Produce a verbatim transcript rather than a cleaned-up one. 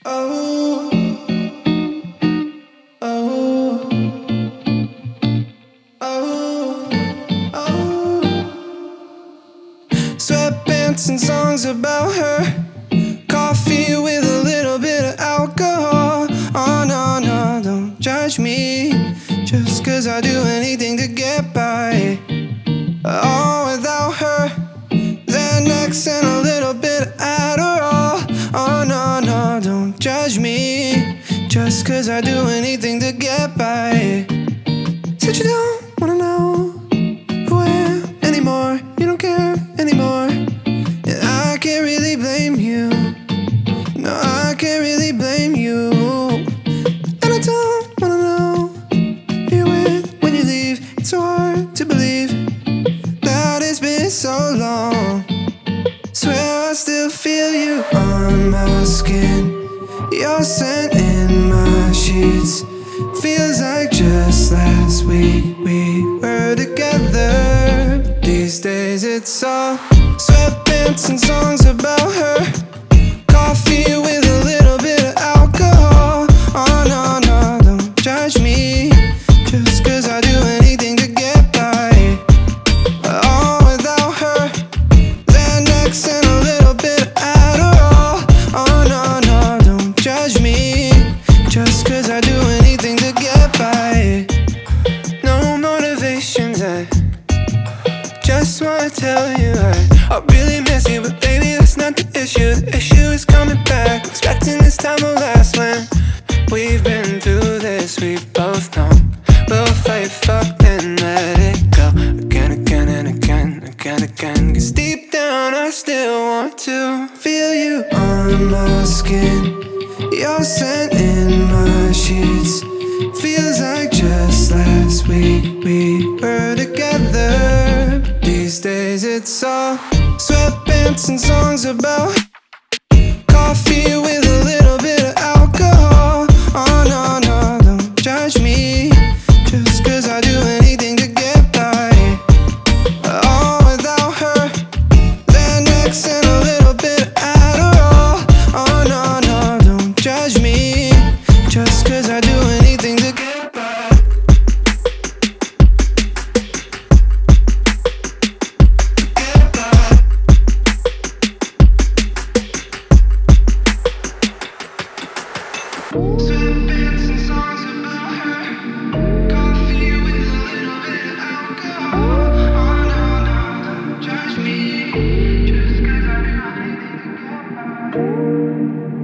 Oh, oh, oh, oh. Sweatpants and songs about her. Coffee with a little bit of alcohol. Oh no, no, don't judge me just cause I do anything to get by. Oh, without her, Xanax and a little bit of Adderall. Oh no, no, don't judge me just cause I do anything to get by. Said you don't wanna know who I am anymore. You don't care anymore. And I can't really blame you. No, I can't really blame you. And I don't wanna know who you're with when you leave. It's so hard to believe that it's been so long. Swear I still feel you on my skin. Your scent in my sheets. Feels like just last week we were together. But these days it's all sweatpants and songs about her. Coffee with a little bit of alcohol. Oh no, no, don't judge me just cause I do anything to get by. Oh, without her, Xanax and a little bit of Adderall. Oh no, no, don't judge me just cause I do anything to get by. No motivations, I just wanna tell you I, I really miss you, but baby that's not the issue. The issue is coming back, expecting this time will last. When we've been through this, we both know we'll fight, fuck, then let it go. Again, again and again, again, again. Cause deep down I still want to feel you on my skin. Your scent in my sheets. Feels like just last week we were together. But these days it's all sweatpants and songs about coffee with a little bit of alcohol. Oh no, no, don't judge me just cause I do anything to get by. Oh, without her, Xanax and a little bit of Adderall. Oh no, no, don't judge me just cause I do anything to get by. Get by. Sweatpants and songs about her. Coffee with a little bit of alcohol. Oh no, no, don't judge me just cause I do anything to get by.